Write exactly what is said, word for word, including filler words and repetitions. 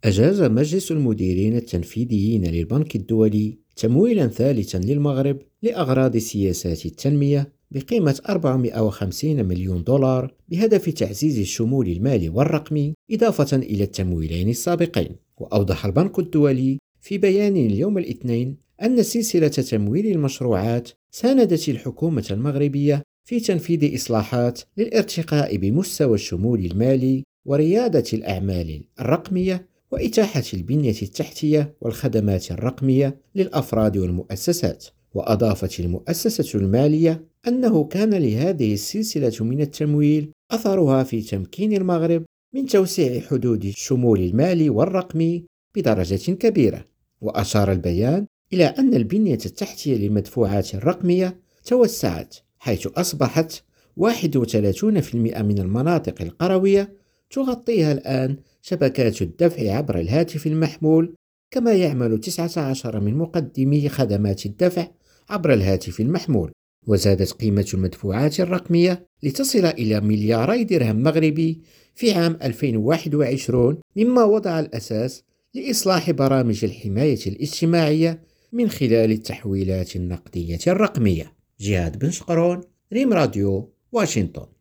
أجاز مجلس المديرين التنفيذيين للبنك الدولي تمويلا ثالثا للمغرب لأغراض سياسات التنمية بقيمة أربعمائة وخمسين مليون دولار بهدف تعزيز الشمول المالي والرقمي إضافة إلى التمويلين السابقين. وأوضح البنك الدولي في بيان اليوم الاثنين أن سلسلة تمويل المشروعات ساندت الحكومة المغربية في تنفيذ إصلاحات للارتقاء بمستوى الشمول المالي وريادة الأعمال الرقمية وإتاحة البنية التحتية والخدمات الرقمية للأفراد والمؤسسات. وأضافت المؤسسة المالية أنه كان لهذه السلسلة من التمويل أثرها في تمكين المغرب من توسيع حدود الشمول المالي والرقمي بدرجة كبيرة. وأشار البيان إلى أن البنية التحتية للمدفوعات الرقمية توسعت، حيث أصبحت واحد وثلاثين بالمئة من المناطق القروية تغطيها الآن شبكات الدفع عبر الهاتف المحمول، كما يعمل تسعة عشر من مقدمي خدمات الدفع عبر الهاتف المحمول. وزادت قيمة المدفوعات الرقمية لتصل إلى ملياري درهم مغربي في عام ألفين وواحد وعشرين، مما وضع الأساس لإصلاح برامج الحماية الاجتماعية من خلال التحويلات النقدية الرقمية. جهاد بن شقرون، ريم راديو، واشنطن.